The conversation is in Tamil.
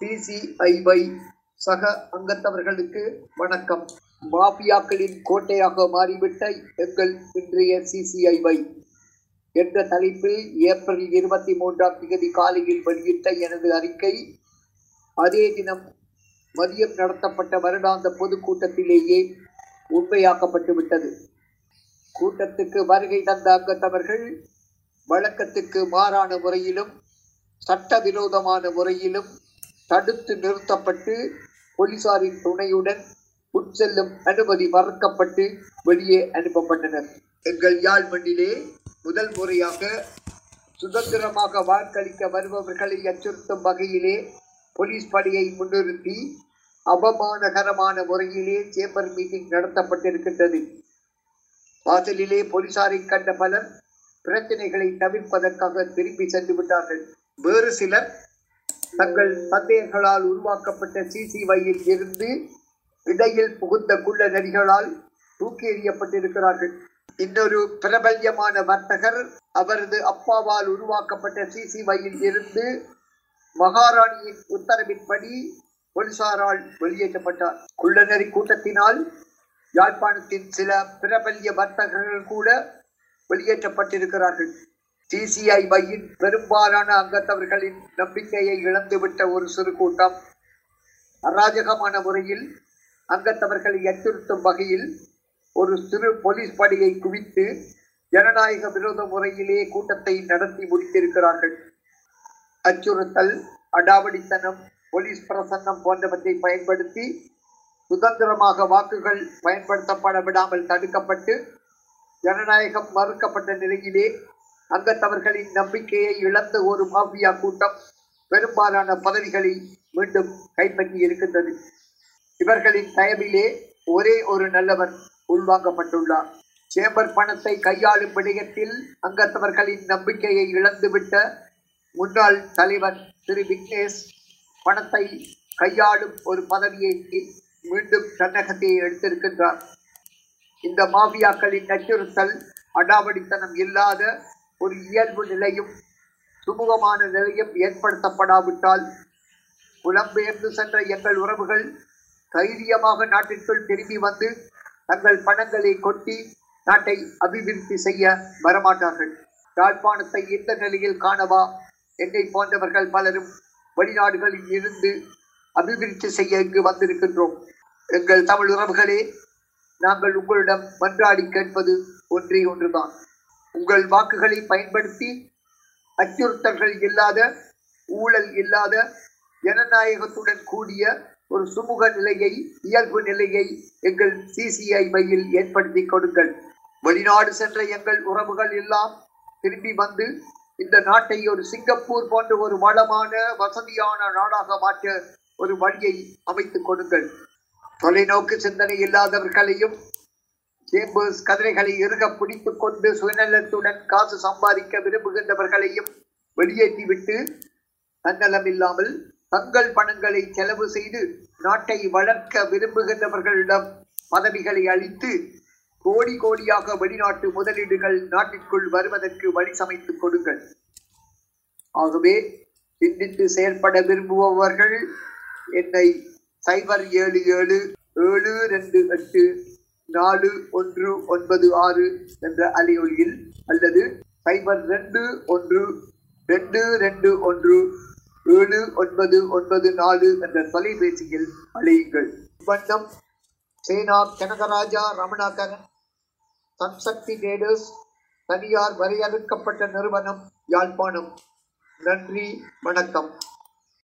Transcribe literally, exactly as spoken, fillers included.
சிசிஐஒய் சக அங்கத்தவர்களுக்கு வணக்கம். மாபியாக்களின் கோட்டையாக மாறிவிட்ட எங்கள் இன்றைய சிசிஐஒய் என்ற தலைப்பில் ஏப்ரல் இருபத்தி மூன்றாம் தேதி காலையில் வெளியிட்ட எனது அறிக்கை அதே தினம் மதியம் நடத்தப்பட்ட வருடாந்த பொதுக்கூட்டத்திலேயே உண்மையாக்கப்பட்டு விட்டது. கூட்டத்துக்கு வருகை தந்த அங்கத்தவர்கள் வழக்கத்துக்கு மாறான முறையிலும் சட்டவிரோதமான முறையிலும் தடுத்து நிறுத்தப்பட்டு போலீசாரின் துணையுடன் உட்செல்லும் அனுமதி மறுக்கப்பட்டு வெளியே அனுப்பப்பட்டனர். எங்கள் யாழ் மண்ணிலே முதல் முறையாக சுதந்திரமாக வாக்களிக்க வருபவர்களை அச்சுறுத்தும் வகையிலே போலீஸ் படையை முன்னிறுத்தி அவமானகரமான முறையிலே சேம்பர் மீட்டிங் நடத்தப்பட்டிருக்கின்றது. வாசலிலே போலீசாரை கண்ட பலர் பிரச்சனைகளை தவிர்ப்பதற்காக திரும்பி சென்று விட்டார்கள். வேறு சிலர் தங்கள் சந்தேகங்களால் உருவாக்கப்பட்ட சிசிஐயில் இருந்து இடையில் புகுந்த குள்ள நரிகளால் தூக்கி எறியப்பட்டிருக்கிறார்கள். இன்னொரு பிரபல்யமான வர்த்தகர் அவரது அப்பாவால் உருவாக்கப்பட்ட சிசிஐயில் இருந்து மகாராணியின் உத்தரவின்படி போலீசாரால் வெளியேற்றப்பட்டார். குள்ளநரி கூட்டத்தினால் யாழ்ப்பாணத்தின் சில பிரபல்ய வர்த்தகர்கள் கூட வெளியேற்றப்பட்டிருக்கிறார்கள். சிசிஐஒயின் பெரும்பாலான அங்கத்தவர்களின் நம்பிக்கையை இழந்துவிட்ட ஒரு சிறு கூட்டம் அராஜகமான முறையில் அங்கத்தவர்களை அச்சுறுத்தும் வகையில் ஒரு சிறு போலீஸ் படையை குவித்து ஜனநாயக விரோத முறையிலே கூட்டத்தை நடத்தி முடித்திருக்கிறார்கள். அச்சுறுத்தல், அடாவடித்தனம், போலீஸ் பிரசன்னம் போன்றவற்றை பயன்படுத்தி சுதந்திரமாக வாக்குகள் பயன்படுத்தப்பட விடாமல் தடுக்கப்பட்டு ஜனநாயகம் மறுக்கப்பட்ட நிலையிலே அங்கத்தவர்களின் நம்பிக்கையை இழந்த ஒரு மாஃபியா கூட்டம் பெரும்பாலான பதவிகளை மீண்டும் கைப்பற்றி இருக்கின்றது. இவர்களின் தயவிலே ஒரே ஒரு நல்லவர் உள்வாங்கப்பட்டுள்ளார். சேம்பர் பணத்தை கையாளும் விடயத்தில் அங்கத்தவர்களின் நம்பிக்கையை இழந்துவிட்ட முன்னாள் தலைவர் திரு விக்னேஷ் பணத்தை கையாளும் ஒரு பதவியை மீண்டும் தன்னகத்தை எடுத்திருக்கின்றார். இந்த மாஃபியாக்களின் அச்சுறுத்தல், அடாவடித்தனம் இல்லாத ஒரு இயல்பு நிலையும் சுமூகமான நிலையும் ஏற்படுத்தப்படாவிட்டால் புலம்பெயர்ந்து சென்ற எங்கள் உறவுகள் தைரியமாக நாட்டிற்குள் திரும்பி வந்து தங்கள் பணங்களை கொட்டி நாட்டை அபிவிருத்தி செய்ய வரமாட்டார்கள். யாழ்ப்பாணத்தை இந்த நிலையில் காணவா என்னை போன்றவர்கள் பலரும் வெளிநாடுகளில் இருந்து அபிவிருத்தி செய்ய இங்கு வந்திருக்கின்றோம். எங்கள் தமிழ் உறவுகளே, நாங்கள் உங்களிடம் மன்றாடி கேட்பது ஒன்றே ஒன்றுதான். உங்கள் வாக்குகளை பயன்படுத்தி அச்சுறுத்தல்கள் இல்லாத, ஊழல் இல்லாத, ஜனநாயகத்துடன் கூடிய ஒரு சுமூக நிலையை, இயல்பு நிலையை எங்கள் சிசிஐஒயில் ஏற்படுத்தி கொடுங்கள். வெளிநாடு சென்ற எங்கள் உறவுகள் எல்லாம் திரும்பி வந்து இந்த நாட்டை ஒரு சிங்கப்பூர் போன்ற ஒரு வளமான வசதியான நாடாக மாற்ற ஒரு வழியை அமைத்துக் கொடுங்கள். தொலைநோக்கு சிந்தனை இல்லாதவர்களையும் சேம்பர்ஸ் கதிரைகளை இறுக பிடித்துக் கொண்டு சுயநலத்துடன் காசு சம்பாதிக்க விரும்புகின்றவர்களையும் வெளியேற்றிவிட்டு தன்னலம் இல்லாமல் தங்கள் பணங்களை செலவு செய்து நாட்டை வளர்க்க விரும்புகின்றவர்களிடம் பதவிகளை அளித்து கோடி கோடியாக வெளிநாட்டு முதலீடுகள் நாட்டிற்குள் வருவதற்கு வழி சமைத்துக் கொடுங்கள். ஆகவே சிந்தித்து செயல்பட விரும்புபவர்கள் என்னை சைபர் ஏழு ஏழு ஏழு ரெண்டு எட்டு நாலு ஒன்று ஒன்பது ஆறு என்ற அலையொலியில் அல்லது சைபர் ரெண்டு ஒன்று ரெண்டு ரெண்டு ஒன்று ஏழு ஒன்பது ஒன்பது நாலு என்ற தொலைபேசியில் அழையுங்கள். வண்ணம் சேனா கனகராஜா ரமணாகரன், சன்சக்தி ட்ரேடர்ஸ், தனியார் வரையறுக்கப்பட்ட நிறுவனம், யாழ்ப்பாணம். நன்றி, வணக்கம்.